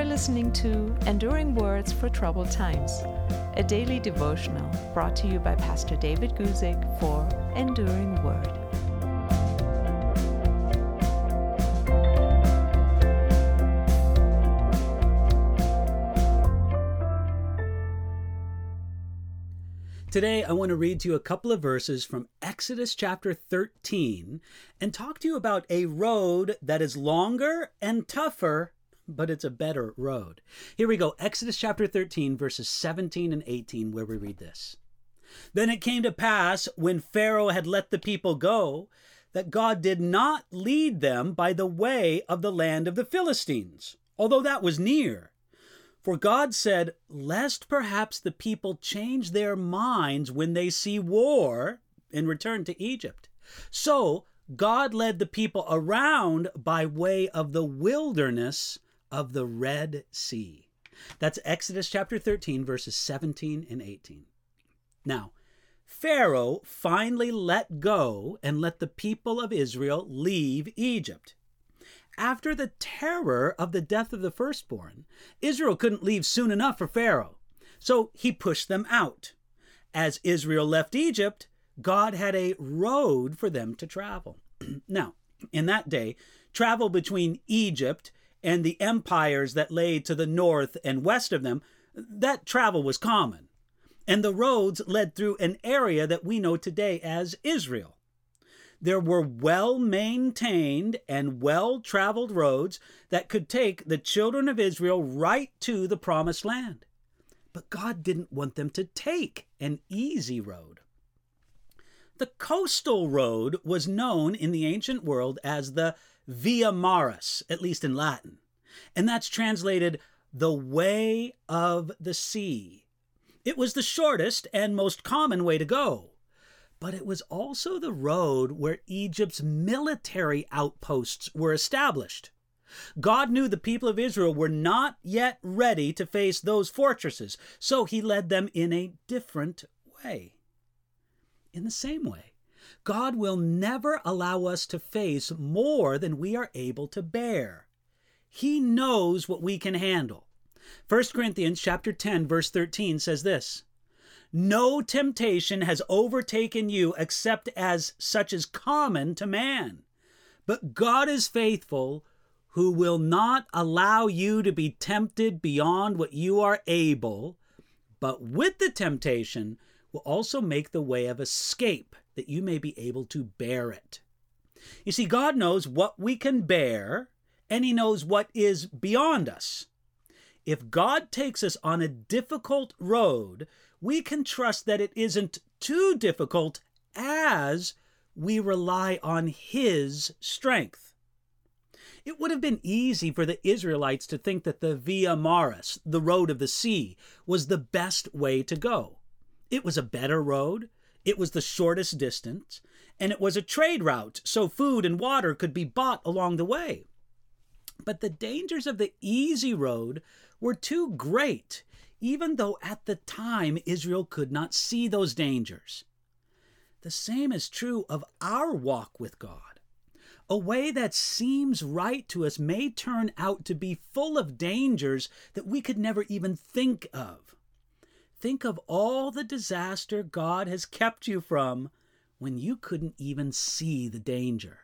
listening to Enduring Words for Troubled Times, a daily devotional brought to you by Pastor David Guzik for Enduring Word. Today, I want to read to you a couple of verses from Exodus chapter 13 and talk to you about a road that is longer and tougher, but it's a better road. Here we go, Exodus chapter 13, verses 17 and 18, where we read this. Then it came to pass, when Pharaoh had let the people go, that God did not lead them by the way of the land of the Philistines, although that was near. For God said, lest perhaps the people change their minds when they see war and return to Egypt. So God led the people around by way of the wilderness of the Red Sea. That's Exodus chapter 13, verses 17 and 18. Now, Pharaoh finally let go and let the people of Israel leave Egypt. After the terror of the death of the firstborn, Israel couldn't leave soon enough for Pharaoh, so he pushed them out. As Israel left Egypt, God had a road for them to travel. Now, in that day, travel between Egypt and the empires that lay to the north and west of them, that travel was common. And the roads led through an area that we know today as Israel. There were well-maintained and well-traveled roads that could take the children of Israel right to the promised land. But God didn't want them to take an easy road. The coastal road was known in the ancient world as the Via Maris, at least in Latin. And that's translated the way of the sea. It was the shortest and most common way to go. But it was also the road where Egypt's military outposts were established. God knew the people of Israel were not yet ready to face those fortresses, so he led them in a different way. In the same way, God will never allow us to face more than we are able to bear. He knows what we can handle. 1 Corinthians chapter 10, verse 13 says this, no temptation has overtaken you except as such is common to man. But God is faithful, who will not allow you to be tempted beyond what you are able, but with the temptation will also make the way of escape, that you may be able to bear it. You see, God knows what we can bear, and he knows what is beyond us. If God takes us on a difficult road, we can trust that it isn't too difficult as we rely on his strength. It would have been easy for the Israelites to think that the Via Maris, the road of the sea, was the best way to go. It was a better road, it was the shortest distance, and it was a trade route, so food and water could be bought along the way. But the dangers of the easy road were too great, even though at the time Israel could not see those dangers. The same is true of our walk with God. A way that seems right to us may turn out to be full of dangers that we could never even think of. Think of all the disaster God has kept you from when you couldn't even see the danger.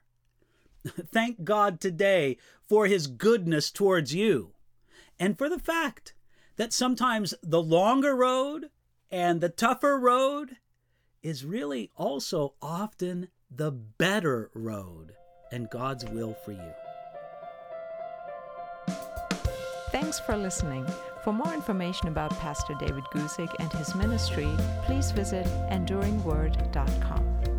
Thank God today for his goodness towards you, and for the fact that sometimes the longer road and the tougher road is really also often the better road and God's will for you. Thanks for listening. For more information about Pastor David Guzik and his ministry, please visit enduringword.com.